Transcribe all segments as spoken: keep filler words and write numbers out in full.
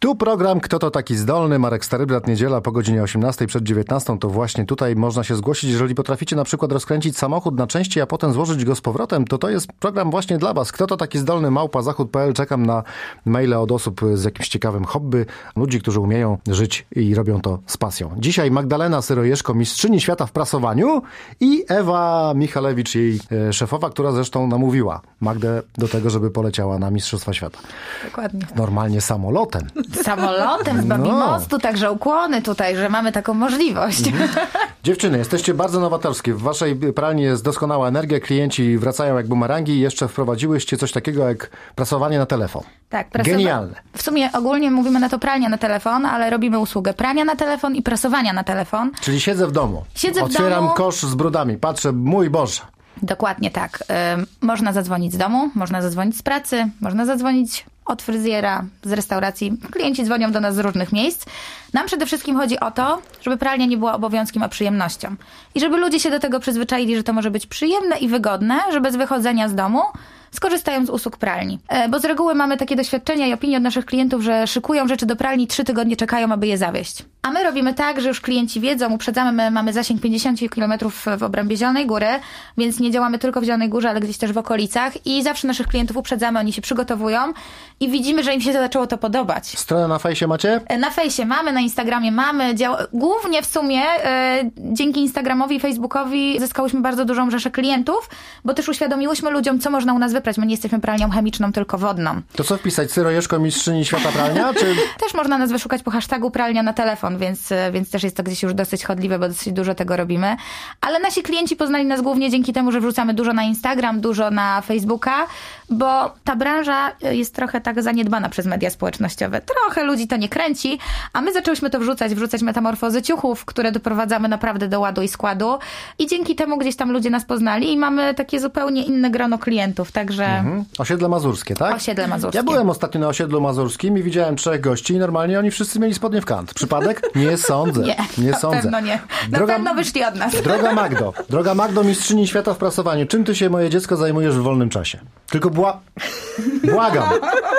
Tu program Kto to taki zdolny? Marek Starybrat, niedziela po godzinie osiemnastej przed dziewiętnastą. To właśnie tutaj można się zgłosić, jeżeli potraficie na przykład rozkręcić samochód na części, a potem złożyć go z powrotem, to to jest program właśnie dla was. Kto to taki zdolny? małpa zachód kropka p l. Czekam na maile od osób z jakimś ciekawym hobby, ludzi, którzy umieją żyć i robią to z pasją. Dzisiaj Magdalena Syrojeszko, mistrzyni świata w prasowaniu, i Ewa Michalewicz, jej e, szefowa, która zresztą namówiła Magdę do tego, żeby poleciała na Mistrzostwa Świata. Dokładnie. Normalnie samolotem. Samolotem z Babimostu, no. Także ukłony tutaj, że mamy taką możliwość. Mhm. Dziewczyny, jesteście bardzo nowatorskie. W waszej pralni jest doskonała energia, klienci wracają jak bumerangi i jeszcze wprowadziłyście coś takiego jak prasowanie na telefon. Tak, prasowa- Genialne. W sumie ogólnie mówimy na to pralnia na telefon, ale robimy usługę prania na telefon i prasowania na telefon. Czyli siedzę w domu. Siedzę w Otwieram domu. kosz z brudami, patrzę, mój Boże. Dokładnie tak. Ym, można zadzwonić z domu, można zadzwonić z pracy, można zadzwonić od fryzjera, z restauracji. Klienci dzwonią do nas z różnych miejsc. Nam przede wszystkim chodzi o to, żeby pralnia nie była obowiązkiem, a przyjemnością. I żeby ludzie się do tego przyzwyczaili, że to może być przyjemne i wygodne, że bez wychodzenia z domu skorzystają z usług pralni. E, bo z reguły mamy takie doświadczenia i opinie od naszych klientów, że szykują rzeczy do pralni, trzy tygodnie czekają, aby je zawieźć. A my robimy tak, że już klienci wiedzą, uprzedzamy, my mamy zasięg pięćdziesiąt kilometrów w obrębie Zielonej Góry, więc nie działamy tylko w Zielonej Górze, ale gdzieś też w okolicach i zawsze naszych klientów uprzedzamy, oni się przygotowują i widzimy, że im się to zaczęło to podobać. Stronę na fejsie macie? E, na fejsie mamy, na Instagramie mamy, dział... głównie w sumie e, dzięki Instagramowi i Facebookowi zyskałyśmy bardzo dużą rzeszę klientów, bo też uświadomiłyśmy ludziom, co można u nas wyprać. My nie jesteśmy pralnią chemiczną, tylko wodną. To co wpisać? Syrojeszko, mistrzyni świata pralnia? Czy... Też można nas wyszukać po hashtagu pralnia na telefon, więc, więc też jest to gdzieś już dosyć chodliwe, bo dosyć dużo tego robimy. Ale nasi klienci poznali nas głównie dzięki temu, że wrzucamy dużo na Instagram, dużo na Facebooka, bo ta branża jest trochę tak zaniedbana przez media społecznościowe. Trochę ludzi to nie kręci, a my zaczęłyśmy to wrzucać, wrzucać metamorfozy ciuchów, które doprowadzamy naprawdę do ładu i składu i dzięki temu gdzieś tam ludzie nas poznali i mamy takie zupełnie inne grono klientów, także... Mhm. Osiedle Mazurskie, tak? Osiedle Mazurskie. Ja byłem ostatnio na Osiedlu Mazurskim i widziałem trzech gości i normalnie oni wszyscy mieli spodnie w kant. Przypadek? Nie sądzę. Nie, nie na sądzę. pewno nie. Na Droga... pewno wyszli od nas. Droga Magdo, droga Magdo, mistrzyni świata w prasowaniu. Czym ty się, moje dziecko, zajmujesz w wolnym czasie? Tylko bła... Błagam.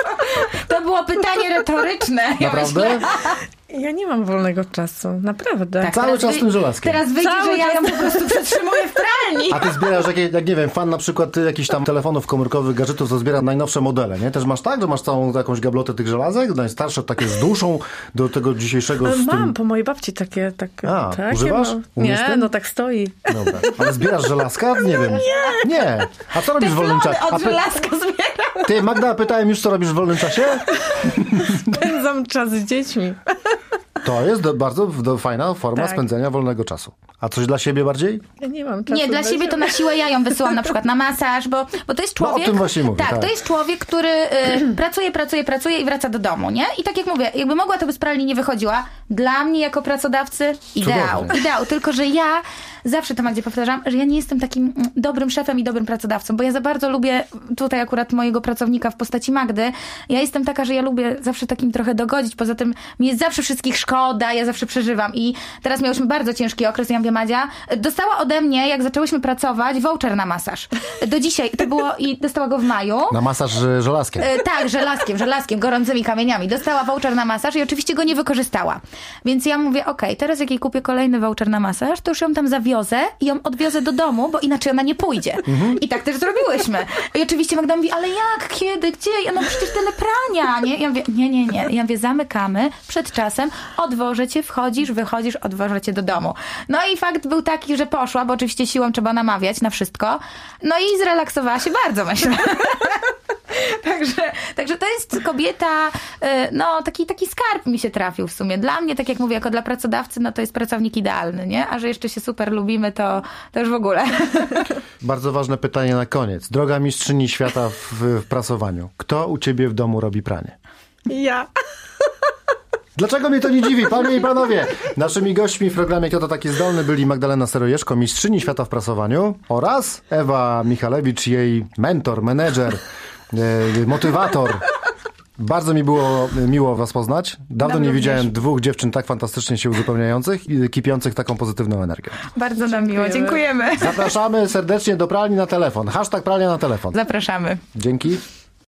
To było pytanie retoryczne. Naprawdę? Ja, ja nie mam wolnego czasu, naprawdę. tak, Cały czas wy... tym żelazkiem. Teraz wyjdzie, Cały że ja czas... ją po prostu przetrzymuję w pralni. A ty zbierasz, jak, jak nie wiem, fan na przykład jakichś tam telefonów komórkowych, gadżetów, to zbiera najnowsze modele, nie? Też masz tak, że masz całą jakąś gablotę tych żelazek, najstarsze takie z duszą do tego dzisiejszego... Mam, tym... po mojej babci takie... Tak, A, takie, używasz? No. Nie, tym? no tak stoi. Dobra. Ale zbierasz żelazka? Nie wiem. Nie. Nie. A co robisz w wolnym czasie? Od A py... żelazka zbieram. Ty, Magda, pytałem już, co robisz w wolnym czasie? Spędzam czas z dziećmi. To jest do, bardzo do, fajna forma tak. spędzenia wolnego czasu. A coś dla siebie bardziej? Ja nie mam czasu. Nie, dla siebie to na siłę ja ją wysyłam na przykład na masaż, bo, bo to jest człowiek... No o tym właśnie mówię. Tak, tak. to jest człowiek, który y, pracuje, pracuje, pracuje i wraca do domu, nie? I tak jak mówię, jakby mogła, to by z pralni nie wychodziła. Dla mnie jako pracodawcy ideał. Cudownie. Ideał, tylko że ja zawsze to Magdzie powtarzam, że ja nie jestem takim dobrym szefem i dobrym pracodawcą, bo ja za bardzo lubię tutaj akurat mojego pracownika w postaci Magdy. Ja jestem taka, że ja lubię zawsze takim trochę dogodzić, poza tym mi jest zawsze wszystkich szkoda, ja zawsze przeżywam i teraz miałyśmy bardzo ciężki okres, ja mówię, Madzia, dostała ode mnie, jak zaczęłyśmy pracować, voucher na masaż. Do dzisiaj, to było i dostała go w maju. Na masaż e, żelazkiem. E, tak, żelazkiem, żelazkiem, gorącymi kamieniami. Dostała voucher na masaż i oczywiście go nie wykorzystała. Więc ja mówię, okej, okay, teraz jak jej kupię kolejny voucher na masaż, to już ją tam zawiozę i ją odwiozę do domu, bo inaczej ona nie pójdzie. Mhm. I tak też zrobiłyśmy. I oczywiście Magda mówi, ale jak, kiedy, gdzie? Ja no przecież tyle prania, nie? Ja mówię, nie, nie, nie. Ja mówię, zamykamy przed czasem, odwożę cię, wchodzisz, wychodzisz, odwożę cię do domu. No i fakt był taki, że poszła, bo oczywiście siłą trzeba namawiać na wszystko. No i zrelaksowała się bardzo, myślę. Także, także to jest kobieta, no taki, taki skarb mi się trafił w sumie. Dla mnie, tak jak mówię, jako dla pracodawcy, no to jest pracownik idealny, nie? A że jeszcze się super lubimy, to, to już w ogóle. Bardzo ważne pytanie na koniec. Droga mistrzyni świata w, w prasowaniu. Kto u ciebie w domu robi pranie? Ja. Dlaczego mnie to nie dziwi? Panie i panowie, naszymi gośćmi w programie Kto to taki zdolny byli Magdalena Syrojeszko, mistrzyni świata w prasowaniu oraz Ewa Michalewicz, jej mentor, menedżer, e, motywator. Bardzo mi było miło was poznać. Dawno nam nie również. widziałem dwóch dziewczyn tak fantastycznie się uzupełniających i kipiących taką pozytywną energią. Bardzo nam miło, dziękujemy. Zapraszamy serdecznie do pralni na telefon. Hashtag pralnia na telefon. Zapraszamy. Dzięki.